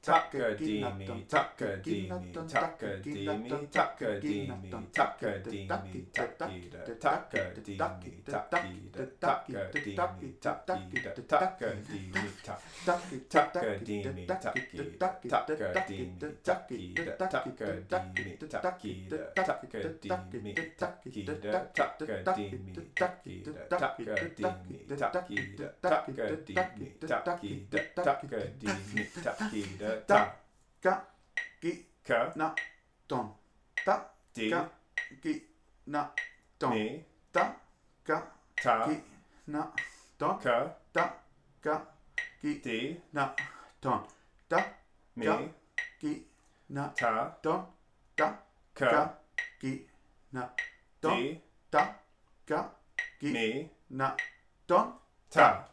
Takadimi, takadimi, takadimi, takadimi, takadimi, takida, takadimi, takida, takadimi, takida, takadimi, takadimi, takida, takadimi, takida, takadimi, takida, takadimi, takida, takadimi, takida, takadimi, takida, takadimi, takida, takadimi, takida, ta ka gi ka na ton ta di ka gi na ton mi ta ka ta gi na ton ka ta ka gi di na ton ta mi ka gi na ta ton ta ka ka gi na ton di ta ka gi mi na ton ta